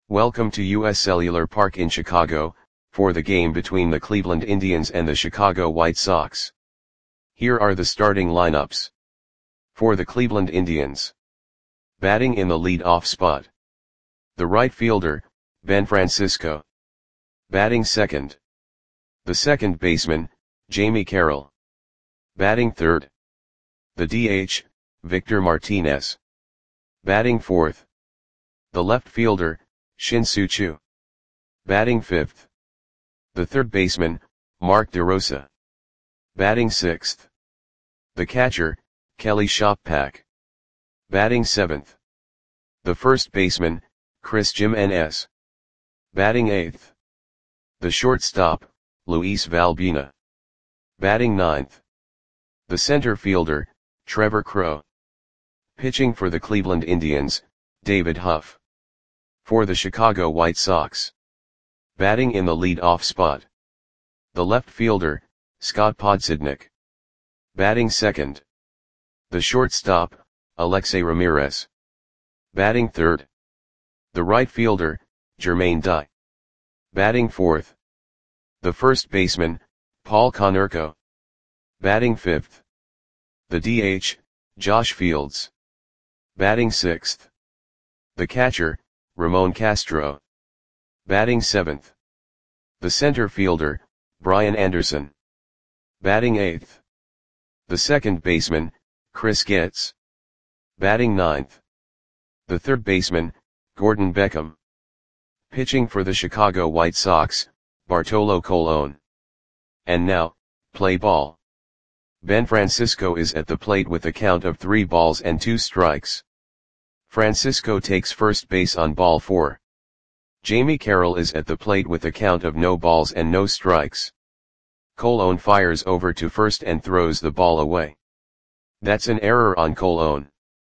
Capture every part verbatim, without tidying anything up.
Welcome to U S Cellular Park in Chicago, for the game between the Cleveland Indians and the Chicago White Sox. Here are the starting lineups. For the Cleveland Indians. Batting in the lead-off spot. The right fielder, Ben Francisco. Batting second. The second baseman, Jamie Carroll. Batting third. The D H, Victor Martinez. Batting fourth. The left fielder, Shin-Soo Choo. Batting fifth. The third baseman, Mark DeRosa. Batting sixth. The catcher, Kelly Shoppak. Batting seventh. The first baseman, Chris Jimenez. Batting eighth. The shortstop, Luis Valbuena. Batting ninth. The center fielder, Trevor Crowe. Pitching for the Cleveland Indians, David Huff. For the Chicago White Sox. Batting in the lead-off spot. The left fielder, Scott Podsednik. Batting second. The shortstop, Alexei Ramirez. Batting third. The right fielder, Jermaine Dye. Batting fourth. The first baseman, Paul Konerko. Batting fifth. The D H, Josh Fields. Batting sixth. The catcher, Ramon Castro. Batting seventh. The center fielder, Brian Anderson. Batting eighth. The second baseman, Chris Getz. Batting ninth. The third baseman, Gordon Beckham. Pitching for the Chicago White Sox, Bartolo Colon. And now, play ball. Ben Francisco is at the plate with a count of three balls and two strikes. Francisco takes first base on ball four. Jamie Carroll is at the plate with a count of no balls and no strikes. Colon fires over to first and throws the ball away. That's an error on Colon.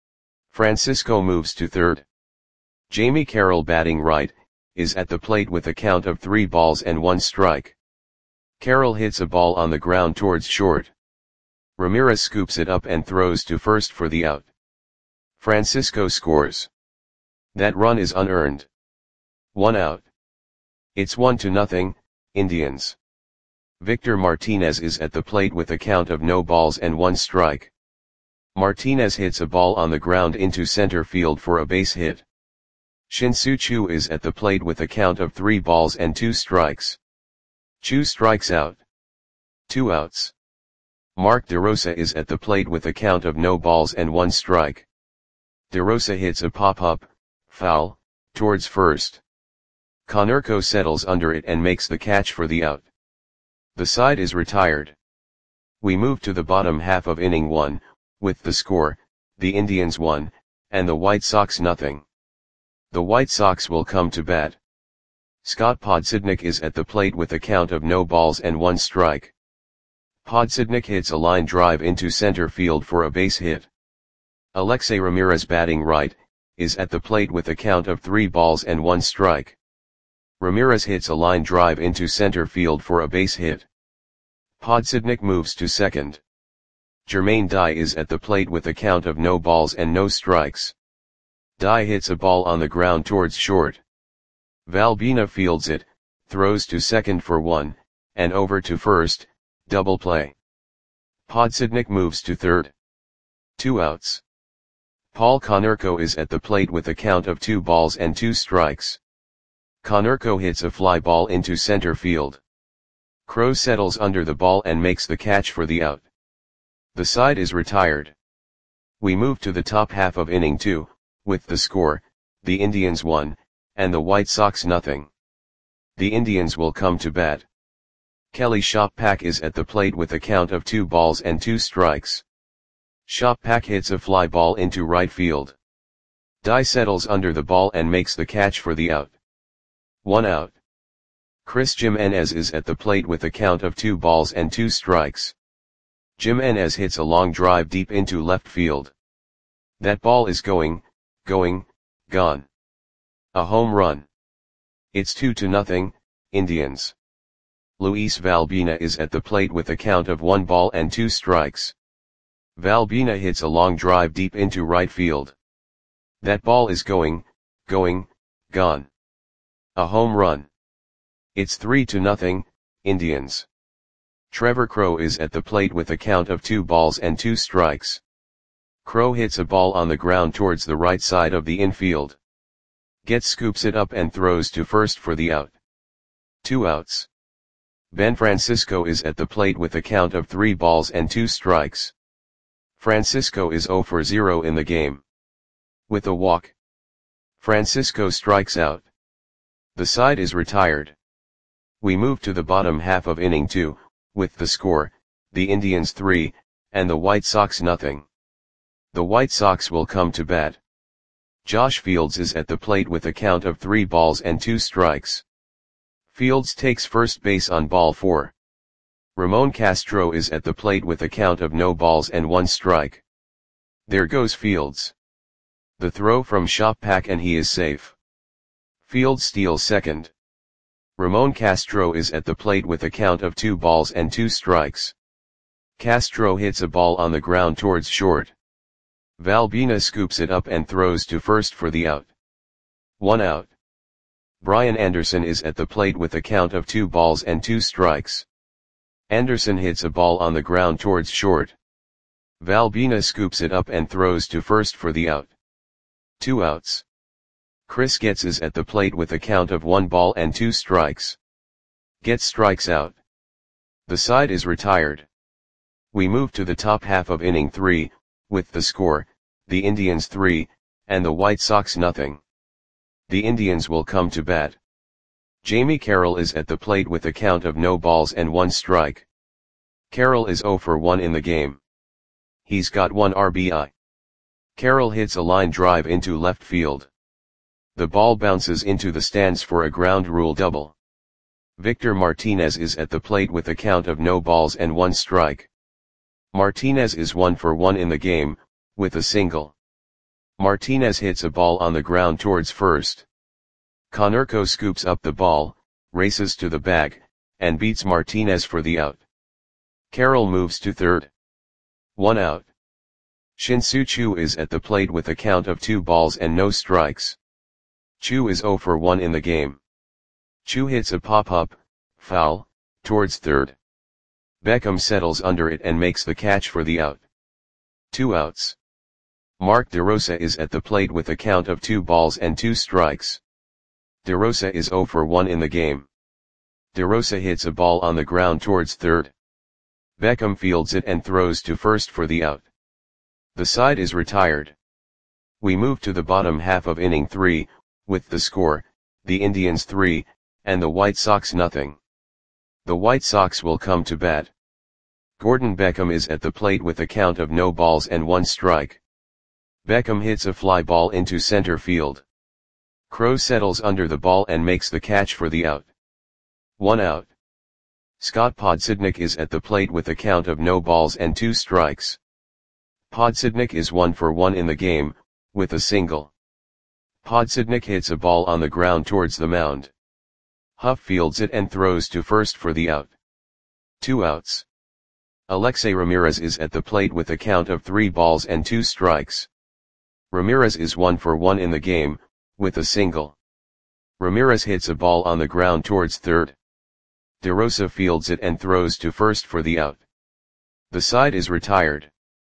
Francisco moves to third. Jamie Carroll, batting right, is at the plate with a count of three balls and one strike. Carroll hits a ball on the ground towards short. Ramirez scoops it up and throws to first for the out. Francisco scores. That run is unearned. One out. It's one to nothing, Indians. Victor Martinez is at the plate with a count of no balls and one strike. Martinez hits a ball on the ground into center field for a base hit. Shin-Soo Choo is at the plate with a count of three balls and two strikes. Choo strikes out. Two outs. Mark DeRosa is at the plate with a count of no balls and one strike. DeRosa hits a pop-up, foul, towards first. Konerko settles under it and makes the catch for the out. The side is retired. We move to the bottom half of inning one, with the score, the Indians one, and the White Sox nothing. The White Sox will come to bat. Scott Podsednik is at the plate with a count of no balls and one strike. Podsednik hits a line drive into center field for a base hit. Alexei Ramirez, batting right, is at the plate with a count of three balls and one strike. Ramirez hits a line drive into center field for a base hit. Podsednik moves to second. Jermaine Dye is at the plate with a count of no balls and no strikes. Dye hits a ball on the ground towards short. Valbuena fields it, throws to second for one, and over to first, double play. Podsednik moves to third. Two outs. Paul Konerko is at the plate with a count of two balls and two strikes. Konerko hits a fly ball into center field. Crowe settles under the ball and makes the catch for the out. The side is retired. We move to the top half of inning two, with the score, the Indians one, and the White Sox nothing. The Indians will come to bat. Kelly Shoppak is at the plate with a count of two balls and two strikes. Shoppak hits a fly ball into right field. Dye settles under the ball and makes the catch for the out. One out. Chris Jimenez is at the plate with a count of two balls and two strikes. Jimenez hits a long drive deep into left field. That ball is going, going, gone. A home run. It's two to nothing, Indians. Luis Valbuena is at the plate with a count of one ball and two strikes. Valbuena hits a long drive deep into right field. That ball is going, going, gone. A home run. It's three to nothing, Indians. Trevor Crowe is at the plate with a count of two balls and two strikes. Crowe hits a ball on the ground towards the right side of the infield. Getz scoops it up and throws to first for the out. Two outs. Ben Francisco is at the plate with a count of three balls and two strikes. Francisco is zero for zero in the game. With a walk, Francisco strikes out. The side is retired. We move to the bottom half of inning two, with the score, the Indians three, and the White Sox nothing. The White Sox will come to bat. Josh Fields is at the plate with a count of three balls and two strikes. Fields takes first base on ball four. Ramon Castro is at the plate with a count of no balls and one strike. There goes Fields. The throw from Shopak and he is safe. Fields steals second. Ramon Castro is at the plate with a count of two balls and two strikes. Castro hits a ball on the ground towards short. Valbuena scoops it up and throws to first for the out. One out. Brian Anderson is at the plate with a count of two balls and two strikes. Anderson hits a ball on the ground towards short. Valbuena scoops it up and throws to first for the out. Two outs. Chris Getz is at the plate with a count of one ball and two strikes. Getz strikes out. The side is retired. We move to the top half of inning three, with the score, the Indians three, and the White Sox nothing. The Indians will come to bat. Jamie Carroll is at the plate with a count of no balls and one strike. Carroll is zero for one in the game. He's got one R B I. Carroll hits a line drive into left field. The ball bounces into the stands for a ground rule double. Victor Martinez is at the plate with a count of no balls and one strike. Martinez is one for one in the game, with a single. Martinez hits a ball on the ground towards first. Konerko scoops up the ball, races to the bag, and beats Martinez for the out. Carroll moves to third. One out. Shin-Soo Choo is at the plate with a count of two balls and no strikes. Choo is zero for one in the game. Choo hits a pop-up, foul, towards third. Beckham settles under it and makes the catch for the out. Two outs. Mark DeRosa is at the plate with a count of two balls and two strikes. DeRosa is zero for one in the game. DeRosa hits a ball on the ground towards third. Beckham fields it and throws to first for the out. The side is retired. We move to the bottom half of inning three, with the score, the Indians three, and the White Sox nothing. The White Sox will come to bat. Gordon Beckham is at the plate with a count of no balls and one strike. Beckham hits a fly ball into center field. Crowe settles under the ball and makes the catch for the out. One out. Scott Podsednik is at the plate with a count of no balls and two strikes. Podsednik is one for one in the game, with a single. Podsednik hits a ball on the ground towards the mound. Huff fields it and throws to first for the out. Two outs. Alexei Ramirez is at the plate with a count of three balls and two strikes. Ramirez is one for one in the game, with a single. Ramirez hits a ball on the ground towards third. DeRosa fields it and throws to first for the out. The side is retired.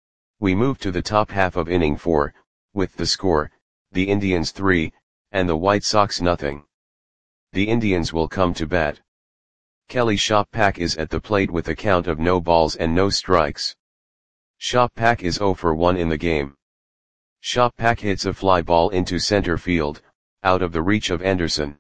We move to the top half of inning four, with the score, the Indians three, and the White Sox nothing. The Indians will come to bat. Kelly Shopak is at the plate with a count of no balls and no strikes. Shopak is zero for one in the game. Shopak hits a fly ball into center field, out of the reach of Anderson.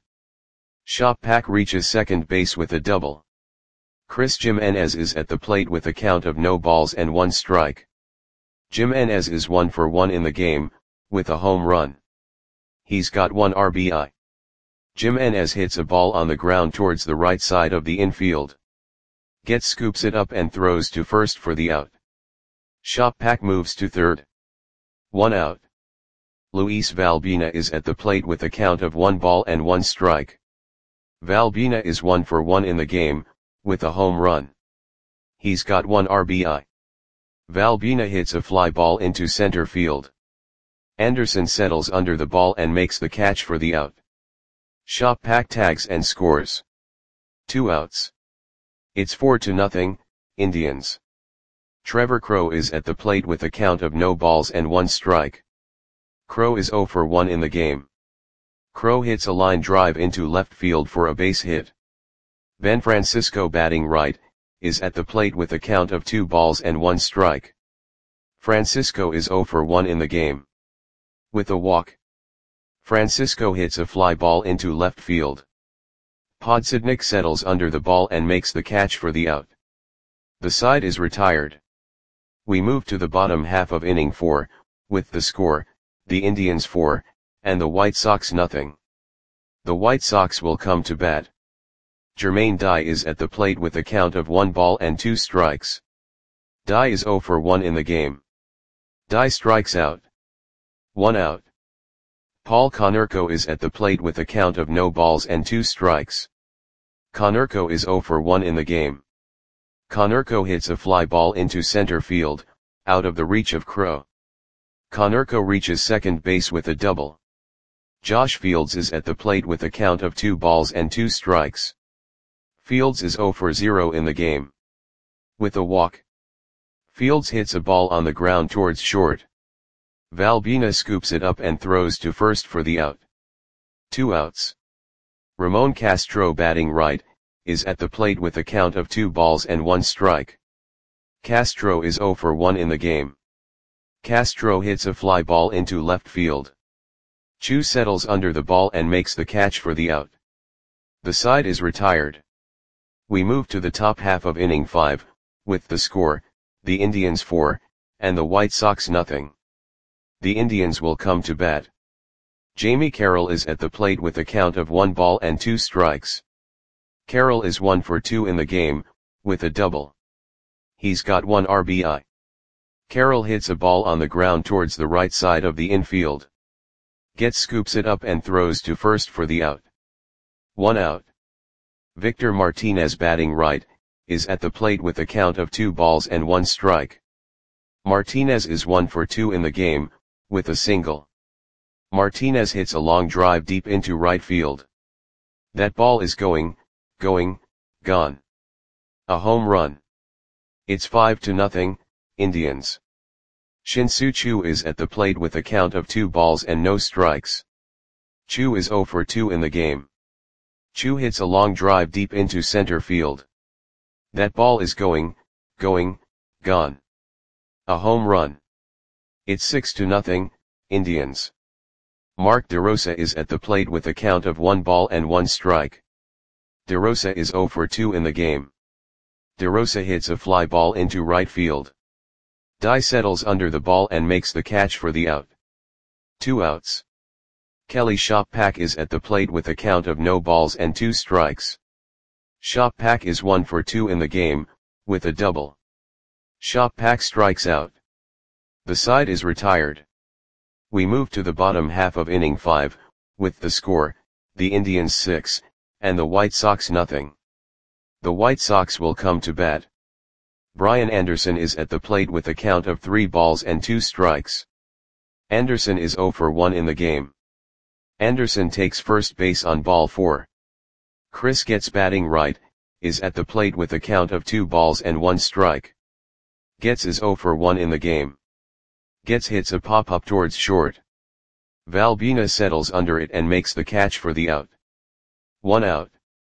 Shopak reaches second base with a double. Chris Jimenez is at the plate with a count of no balls and one strike. Jimenez is one for one in the game, with a home run. He's got one R B I. Jimenez hits a ball on the ground towards the right side of the infield. Getz scoops it up and throws to first for the out. Shopak moves to third. One out. Luis Valbuena is at the plate with a count of one ball and one strike. Valbuena is one for one in the game, with a home run. He's got one R B I. Valbuena hits a fly ball into center field. Anderson settles under the ball and makes the catch for the out. Shop Pack tags and scores. Two outs. It's four to nothing, Indians. Trevor Crowe is at the plate with a count of no balls and one strike. Crowe is oh for one in the game. Crowe hits a line drive into left field for a base hit. Ben Francisco, batting right, is at the plate with a count of two balls and one strike. Francisco is oh for one in the game. With a walk, Francisco hits a fly ball into left field. Podsednik settles under the ball and makes the catch for the out. The side is retired. We move to the bottom half of inning four, with the score, the Indians four, and the White Sox nothing. The White Sox will come to bat. Jermaine Dye is at the plate with a count of one ball and two strikes. Dye is oh for one in the game. Dye strikes out. One out. Paul Konerko is at the plate with a count of no balls and two strikes. Konerko is oh for one in the game. Konerko hits a fly ball into center field, out of the reach of Crowe. Konerko reaches second base with a double. Josh Fields is at the plate with a count of two balls and two strikes. Fields is oh for zero in the game. With a walk, Fields hits a ball on the ground towards short. Valbuena scoops it up and throws to first for the out. Two outs. Ramon Castro, batting right, is at the plate with a count of two balls and one strike. Castro is oh for one in the game. Castro hits a fly ball into left field. Chu settles under the ball and makes the catch for the out. The side is retired. We move to the top half of inning five, with the score, the Indians four, and the White Sox nothing. The Indians will come to bat. Jamie Carroll is at the plate with a count of one ball and two strikes. Carroll is one for two in the game, with a double. He's got one R B I. Carroll hits a ball on the ground towards the right side of the infield. Getz scoops it up and throws to first for the out. One out. Victor Martinez, batting right, is at the plate with a count of two balls and one strike. Martinez is one for two in the game, with a single. Martinez hits a long drive deep into right field. That ball is going, going, gone. A home run. It's five to nothing, Indians. Shin-Soo Choo is at the plate with a count of two balls and no strikes. Choo is oh for two in the game. Choo hits a long drive deep into center field. That ball is going, going, gone. A home run. It's six to nothing, Indians. Mark DeRosa is at the plate with a count of one ball and one strike. DeRosa is oh for two in the game. DeRosa hits a fly ball into right field. Dye settles under the ball and makes the catch for the out. Two outs. Kelly Shoppack is at the plate with a count of no balls and two strikes. Shoppack is one for two in the game, with a double. Shoppack strikes out. The side is retired. We move to the bottom half of inning five, with the score, the Indians six, and the White Sox nothing. The White Sox will come to bat. Brian Anderson is at the plate with a count of three balls and two strikes. Anderson is oh for one in the game. Anderson takes first base on ball four. Chris Getz, batting right, is at the plate with a count of two balls and one strike. Getz is oh for one in the game. Getz hits a pop-up towards short. Valbuena settles under it and makes the catch for the out. One out.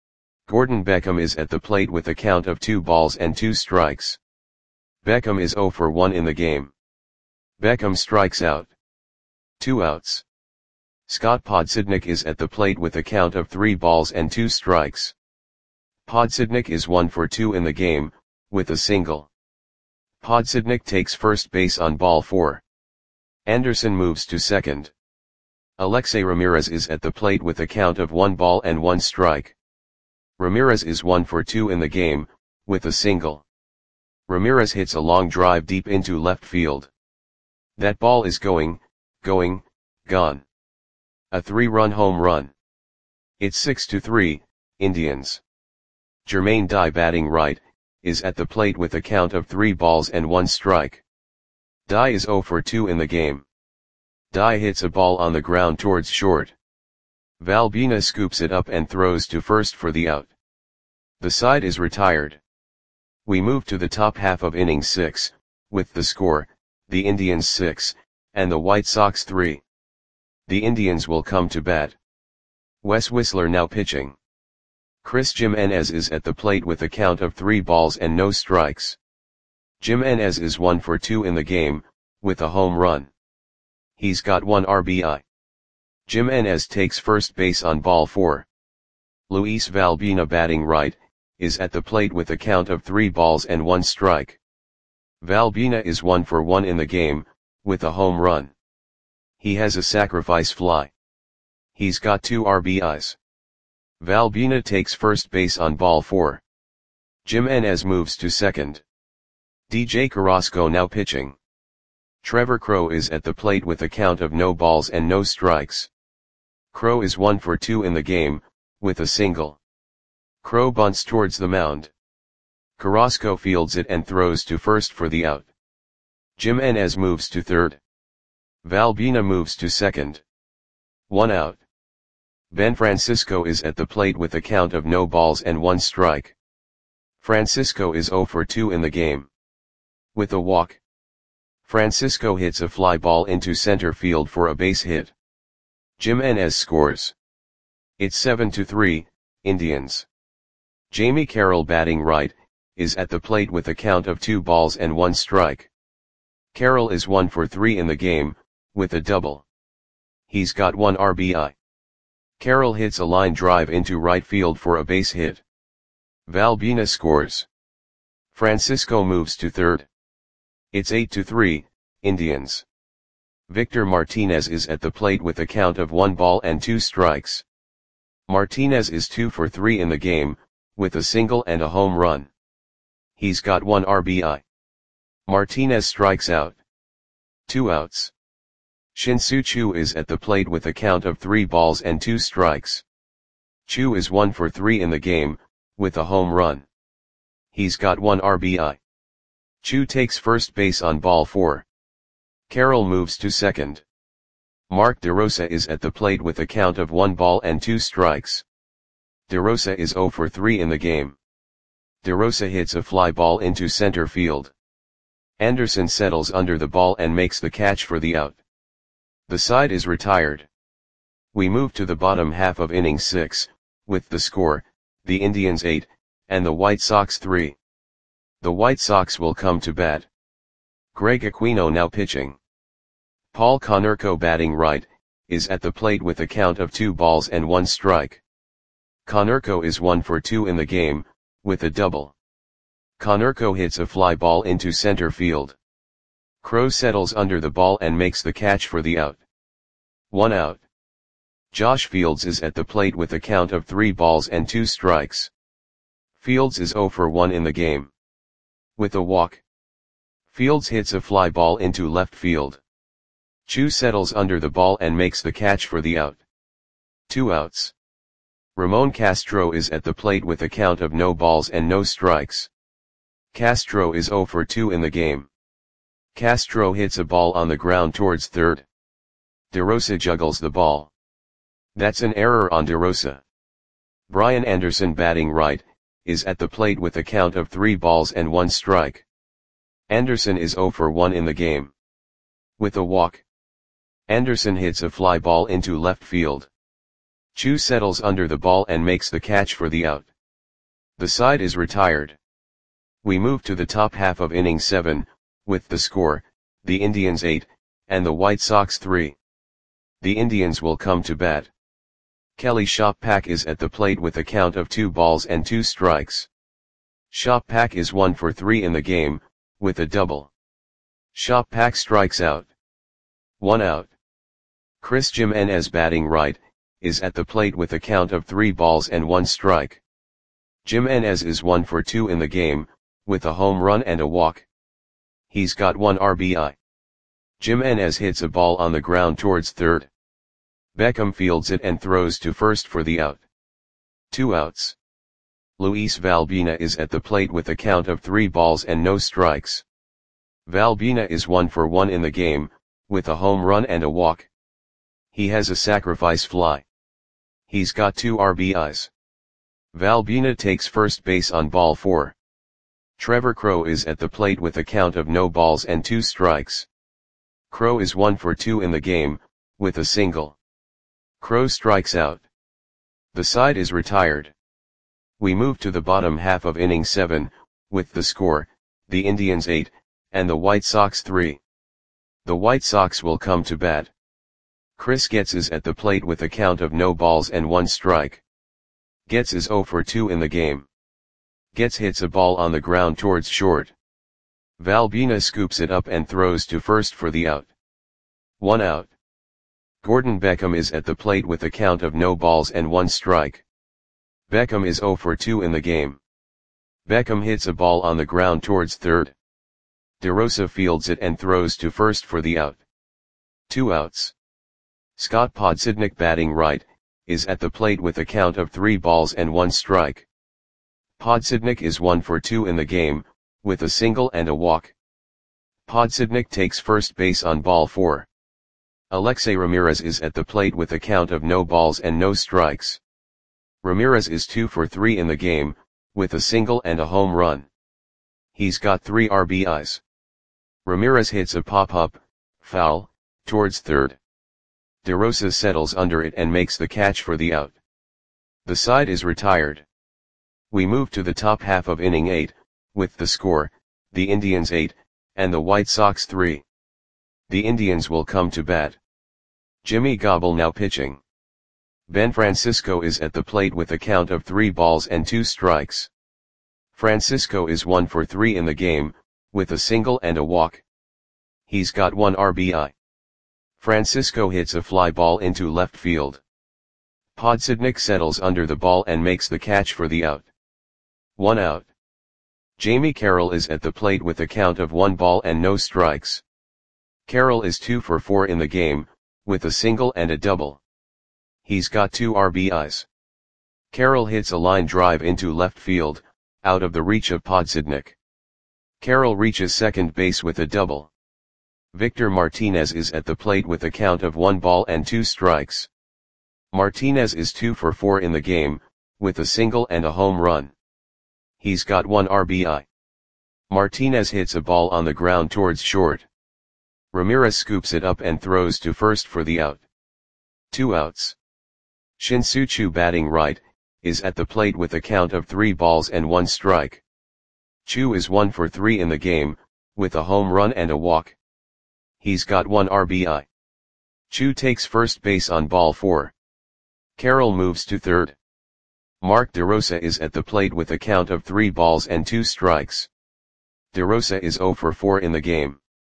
Gordon Beckham is at the plate with a count of two balls and two strikes. Beckham is oh for one in the game. Beckham strikes out. Two outs. Scott Podsednik is at the plate with a count of three balls and two strikes. Podsednik is one for two in the game, with a single. Podsednik takes first base on ball four. Anderson moves to second. Alexei Ramirez is at the plate with a count of one ball and one strike. Ramirez is one for two in the game, with a single. Ramirez hits a long drive deep into left field. That ball is going, going, gone. A three-run home run. It's six to three, Indians. Jermaine Dye, batting right, is at the plate with a count of three balls and one strike. Dye is oh for two in the game. Dye hits a ball on the ground towards short. Valbuena scoops it up and throws to first for the out. The side is retired. We move to the top half of inning six, with the score, the Indians six, and the White Sox three. The Indians will come to bat. Wes Whistler now pitching. Chris Jimenez is at the plate with a count of three balls and no strikes. Jimenez is one for two in the game, with a home run. He's got one R B I. Jimenez takes first base on ball four. Luis Valbuena batting right, is at the plate with a count of three balls and one strike. Valbuena is one for one in the game, with a home run. He has a sacrifice fly. He's got two R B Is. Valbuena takes first base on ball four. Jimenez moves to second. D J Carrasco now pitching. Trevor Crowe is at the plate with a count of no balls and no strikes. Crowe is one for two in the game, with a single. Crowe bunts towards the mound. Carrasco fields it and throws to first for the out. Jimenez moves to third. Valbuena moves to second. One out. Ben Francisco is at the plate with a count of no balls and one strike. Francisco is zero for two in the game. With a walk, Francisco hits a fly ball into center field for a base hit. Jimenez scores. It's seven to three, Indians. Jamie Carroll batting right, is at the plate with a count of two balls and one strike. Carroll is one for three in the game, with a double. He's got one R B I. Carroll hits a line drive into right field for a base hit. Valbuena scores. Francisco moves to third. It's eight to three, Indians. Victor Martinez is at the plate with a count of one ball and two strikes. Martinez is two for three in the game, with a single and a home run. He's got one R B I. Martinez strikes out. Two outs. Shin-Soo Choo is at the plate with a count of three balls and two strikes. Choo is one for three in the game, with a home run. He's got one R B I. Choo takes first base on ball four. Carroll moves to second. Mark DeRosa is at the plate with a count of one ball and two strikes. DeRosa is zero for three in the game. DeRosa hits a fly ball into center field. Anderson settles under the ball and makes the catch for the out. The side is retired. We move to the bottom half of inning six, with the score, the Indians eight, and the White Sox three. The White Sox will come to bat. Greg Aquino now pitching. Paul Konerko batting right, is at the plate with a count of two balls and one strike. Konerko is one for two in the game, with a double. Konerko hits a fly ball into center field. Crowe settles under the ball and makes the catch for the out. One out. Josh Fields is at the plate with a count of three balls and two strikes. Fields is zero for one in the game. With a walk, Fields hits a fly ball into left field. Choo settles under the ball and makes the catch for the out. Two outs. Ramon Castro is at the plate with a count of no balls and no strikes. Castro is zero for two in the game. Castro hits a ball on the ground towards third. DeRosa juggles the ball. That's an error on DeRosa. Brian Anderson batting right, is at the plate with a count of three balls and one strike. Anderson is zero for one in the game. With a walk, Anderson hits a fly ball into left field. Choo settles under the ball and makes the catch for the out. The side is retired. We move to the top half of inning seven, with the score, the Indians eight, and the White Sox three. The Indians will come to bat. Kelly Shoppak is at the plate with a count of two balls and two strikes. Shoppak is one for three in the game, with a double. Shoppak strikes out. One out. Chris Jimenez batting right, is at the plate with a count of three balls and one strike. Jimenez is one for two in the game, with a home run and a walk. He's got one R B I. Jimenez hits a ball on the ground towards third. Beckham fields it and throws to first for the out. Two outs. Luis Valbuena is at the plate with a count of three balls and no strikes. Valbuena is one for one in the game, with a home run and a walk. He has a sacrifice fly. He's got two R B Is. Valbuena takes first base on ball four. Trevor Crowe is at the plate with a count of no balls and two strikes. Crowe is one for two in the game, with a single. Crowe strikes out. The side is retired. We move to the bottom half of inning seven, with the score, the Indians eight, and the White Sox three. The White Sox will come to bat. Chris Getz is at the plate with a count of no balls and one strike. Getz is zero for two in the game. Getz hits a ball on the ground towards short. Valbuena scoops it up and throws to first for the out. One out. Gordon Beckham is at the plate with a count of no balls and one strike. Beckham is zero for two in the game. Beckham hits a ball on the ground towards third. DeRosa fields it and throws to first for the out. Two outs. Scott Podsednik, batting right, is at the plate with a count of three balls and one strike. Podsednik is one for two in the game, with a single and a walk. Podsednik takes first base on ball four. Alexei Ramirez is at the plate with a count of no balls and no strikes. Ramirez is two for three in the game, with a single and a home run. He's got three R B Is. Ramirez hits a pop-up, foul, towards third. DeRosa settles under it and makes the catch for the out. The side is retired. We move to the top half of inning eight, with the score, the Indians eight, and the White Sox three. The Indians will come to bat. Jimmy Gobble now pitching. Ben Francisco is at the plate with a count of three balls and two strikes. Francisco is one for three in the game, with a single and a walk. He's got one R B I. Francisco hits a fly ball into left field. Podsednik settles under the ball and makes the catch for the out. One out. Jamie Carroll is at the plate with a count of one ball and no strikes. Carroll is two for four in the game, with a single and a double. He's got two R B Is. Carroll hits a line drive into left field, out of the reach of Podsednik. Carroll reaches second base with a double. Victor Martinez is at the plate with a count of one ball and two strikes. Martinez is two for four in the game, with a single and a home run. He's got one R B I. Martinez hits a ball on the ground towards short. Ramirez scoops it up and throws to first for the out. Two outs. Shin-Soo Choo, batting right, is at the plate with a count of three balls and one strike. Choo is one for three in the game, with a home run and a walk. He's got one R B I. Choo takes first base on ball four. Carroll moves to third. Mark DeRosa is at the plate with a count of three balls and two strikes. DeRosa is zero for four in the game.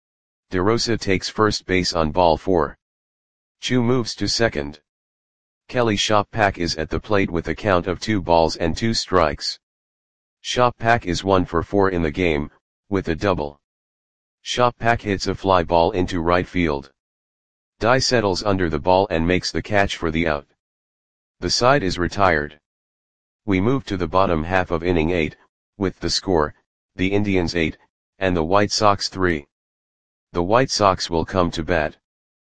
DeRosa takes first base on ball four. Choo moves to second. Kelly Shoppak is at the plate with a count of two balls and two strikes. Shoppak is one for four in the game, with a double. Shoppak hits a fly ball into right field. Dye settles under the ball and makes the catch for the out. The side is retired. We move to the bottom half of inning eight, with the score, the Indians eight, and the White Sox three. The White Sox will come to bat.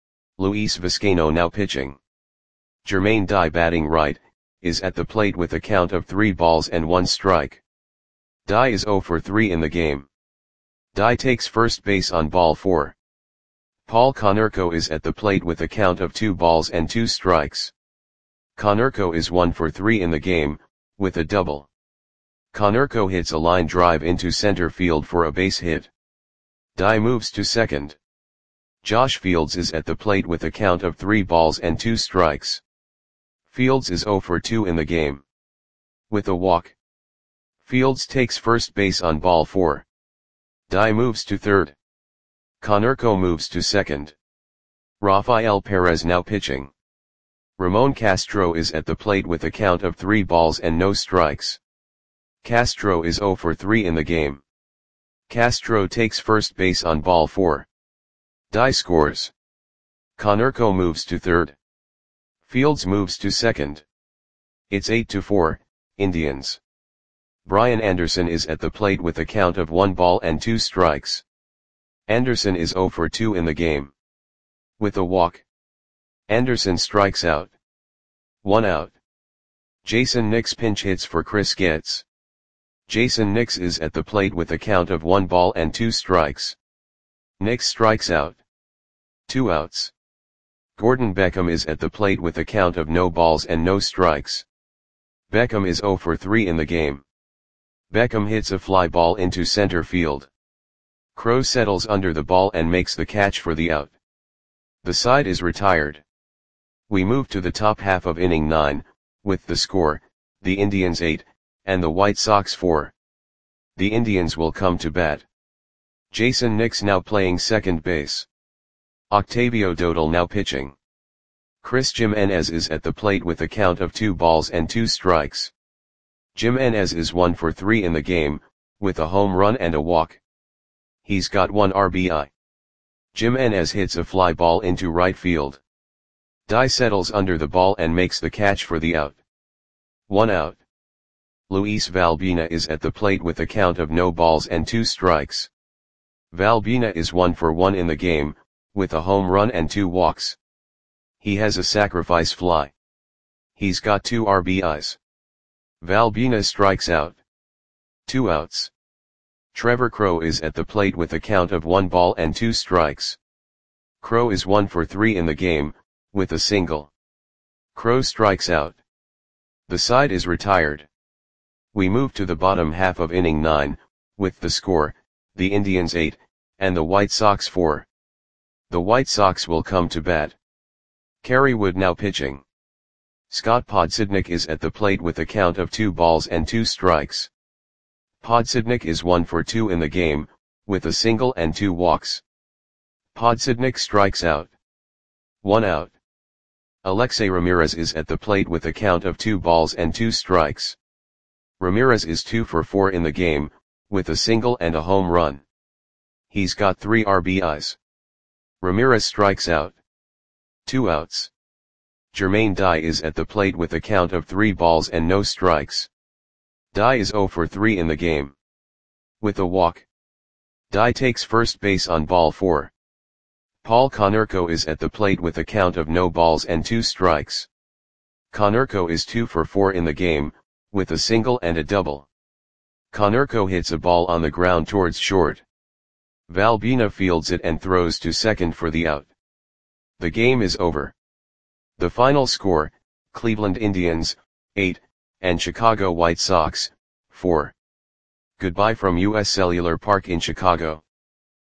Luis Vizcaino now pitching. Jermaine Dye, batting right, is at the plate with a count of three balls and one strike. Dye is zero for three in the game. Dye takes first base on ball four. Paul Konerko is at the plate with a count of two balls and two strikes. Konerko is one for three in the game, with a double. Konerko hits a line drive into center field for a base hit. Dye moves to second. Josh Fields is at the plate with a count of three balls and two strikes. Fields is zero for two in the game. With a walk. Fields takes first base on ball four. Dye moves to third. Konerko moves to second. Rafael Perez now pitching. Ramon Castro is at the plate with a count of three balls and no strikes. Castro is zero for three in the game. Castro takes first base on ball four. Dye scores. Konerko moves to third. Fields moves to second. It's eight to four, Indians. Brian Anderson is at the plate with a count of one ball and two strikes. Anderson is zero for two in the game. With a walk. Anderson strikes out. One out. Jason Nix pinch hits for Chris Getz. Jason Nix is at the plate with a count of one ball and two strikes. Nix strikes out. Two outs. Gordon Beckham is at the plate with a count of no balls and no strikes. Beckham is zero for three in the game. Beckham hits a fly ball into center field. Crowe settles under the ball and makes the catch for the out. The side is retired. We move to the top half of inning nine, with the score, the Indians eight, and the White Sox four. The Indians will come to bat. Jason Nix now playing second base. Octavio Dodal now pitching. Chris Jimenez is at the plate with a count of two balls and two strikes. Jimenez is one for three in the game, with a home run and a walk. He's got one R B I. Jimenez hits a fly ball into right field. Dye settles under the ball and makes the catch for the out. One out. Luis Valbuena is at the plate with a count of no balls and two strikes. Valbuena is one for one in the game, with a home run and two walks. He has a sacrifice fly. He's got two R B Is. Valbuena strikes out. Two outs. Trevor Crowe is at the plate with a count of one ball and two strikes. Crowe is one for three in the game, with a single. Crowe strikes out. The side is retired. We move to the bottom half of inning nine, with the score, the Indians eight, and the White Sox four. The White Sox will come to bat. Kerry Wood now pitching. Scott Podsednik is at the plate with a count of two balls and two strikes. Podsednik is one for two in the game, with a single and two walks. Podsednik strikes out. One out. Alexei Ramirez is at the plate with a count of two balls and two strikes. Ramirez is two for four in the game, with a single and a home run. He's got three R B Is. Ramirez strikes out. Two outs. Jermaine Dye is at the plate with a count of three balls and no strikes. Dye is zero for three in the game. With a walk. Dye takes first base on ball four. Paul Konerko is at the plate with a count of no balls and two strikes. Konerko is two for four in the game, with a single and a double. Konerko hits a ball on the ground towards short. Valbuena fields it and throws to second for the out. The game is over. The final score, Cleveland Indians, eight, and Chicago White Sox, four. Goodbye from U S Cellular Park in Chicago.